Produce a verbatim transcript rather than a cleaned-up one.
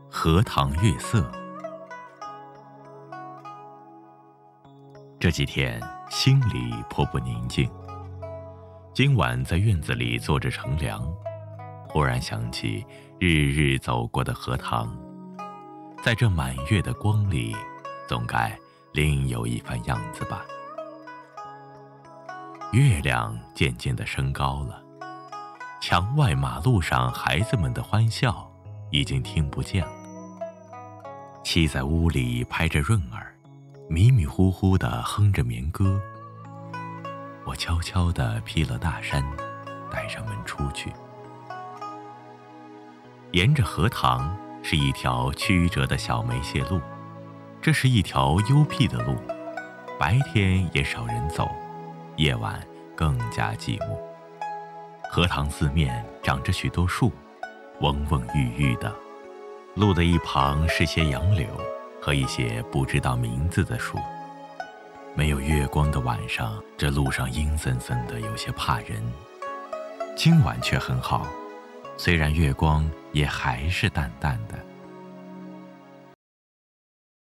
荷塘月色。这几天心里颇不宁静，今晚在院子里坐着乘凉，忽然想起日日走过的荷塘，在这满月的光里，总该另有一番样子吧。月亮渐渐地升高了，墙外马路上孩子们的欢笑已经听不见了。妻在屋里拍着闰儿，迷迷糊糊地哼着眠歌。我悄悄地披了大衫，带上门出去。沿着荷塘是一条曲折的小梅屑路，这是一条幽僻的路，白天也少人走，夜晚更加寂寞。荷塘四面长着许多树，蓊蓊郁郁的。路的一旁是些杨柳和一些不知道名字的树。没有月光的晚上，这路上阴森森的，有些怕人。今晚却很好，虽然月光也还是淡淡的。